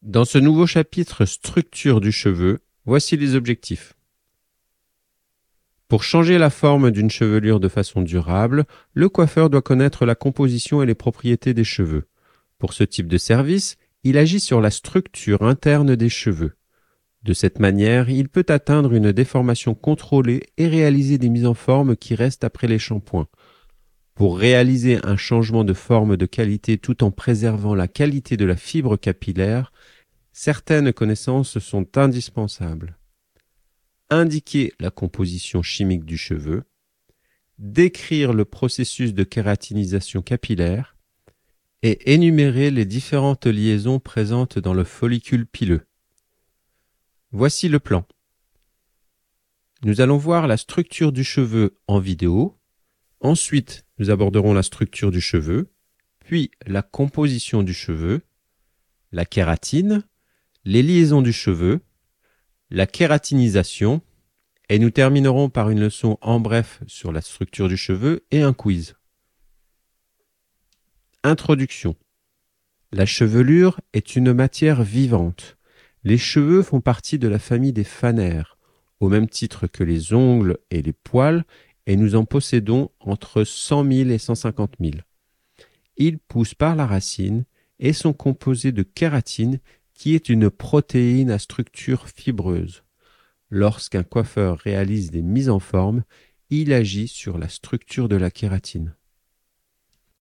Dans ce nouveau chapitre Structure du cheveu, voici les objectifs. Pour changer la forme d'une chevelure de façon durable, le coiffeur doit connaître la composition et les propriétés des cheveux. Pour ce type de service, il agit sur la structure interne des cheveux. De cette manière, il peut atteindre une déformation contrôlée et réaliser des mises en forme qui restent après les shampoings. Pour réaliser un changement de forme de qualité tout en préservant la qualité de la fibre capillaire, certaines connaissances sont indispensables. Indiquer la composition chimique du cheveu, décrire le processus de kératinisation capillaire et énumérer les différentes liaisons présentes dans le follicule pileux. Voici le plan. Nous allons voir la structure du cheveu en vidéo. Ensuite, nous aborderons la structure du cheveu, puis la composition du cheveu, la kératine, les liaisons du cheveu, la kératinisation, et nous terminerons par une leçon en bref sur la structure du cheveu et un quiz. Introduction. La chevelure est une matière vivante. Les cheveux font partie de la famille des fanères, au même titre que les ongles et les poils, et nous en possédons entre 100 000 et 150 000. Ils poussent par la racine et sont composés de kératine, qui est une protéine à structure fibreuse. Lorsqu'un coiffeur réalise des mises en forme, il agit sur la structure de la kératine.